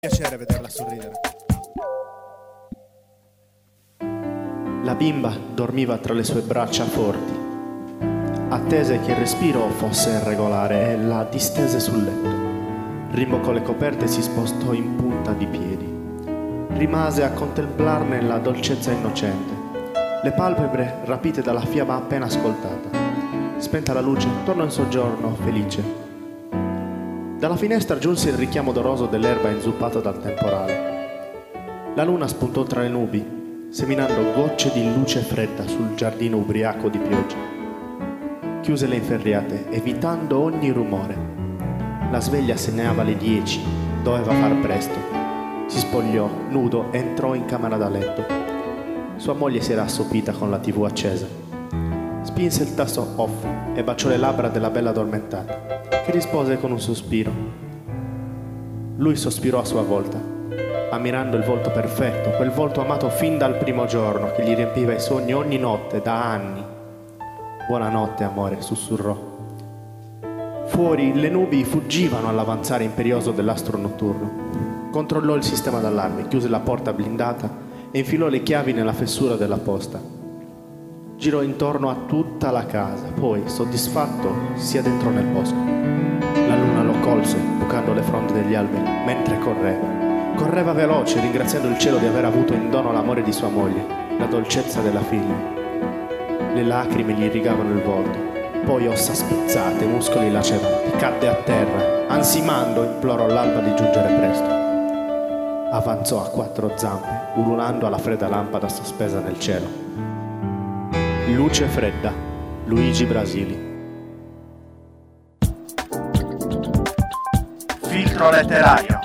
Piacere vederla sorridere. La bimba dormiva tra le sue braccia forti. Attese che il respiro fosse regolare e la distese sul letto. Rimboccò le coperte e si spostò in punta di piedi. Rimase a contemplarne la dolcezza innocente, le palpebre rapite dalla fiaba appena ascoltata. Spenta la luce, tornò in soggiorno felice. Dalla finestra giunse il richiamo odoroso dell'erba inzuppata dal temporale. La luna spuntò tra le nubi, seminando gocce di luce fredda sul giardino ubriaco di pioggia. Chiuse le inferriate, evitando ogni rumore. La sveglia segnava le 10, doveva far presto. Si spogliò, nudo, e entrò in camera da letto. Sua moglie si era assopita con la TV accesa. Spinse il tasto off e baciò le labbra della bella addormentata, che rispose con un sospiro. Lui sospirò a sua volta, ammirando il volto perfetto, quel volto amato fin dal primo giorno, che gli riempiva i sogni ogni notte da anni. Buonanotte, amore, sussurrò. Fuori le nubi fuggivano all'avanzare imperioso dell'astro notturno. Controllò il sistema d'allarme, chiuse la porta blindata e infilò le chiavi nella fessura della posta. Girò intorno a tutta la casa, poi, soddisfatto, si addentrò nel bosco. La luna lo colse, bucando le fronde degli alberi, mentre correva. Correva veloce, ringraziando il cielo di aver avuto in dono l'amore di sua moglie, la dolcezza della figlia. Le lacrime gli irrigavano il volto, poi ossa spezzate, muscoli laceranti, cadde a terra, ansimando implorò l'alba di giungere presto. Avanzò a quattro zampe, ululando alla fredda lampada sospesa nel cielo. Luce fredda, Luigi Brasili. Filtro letterario.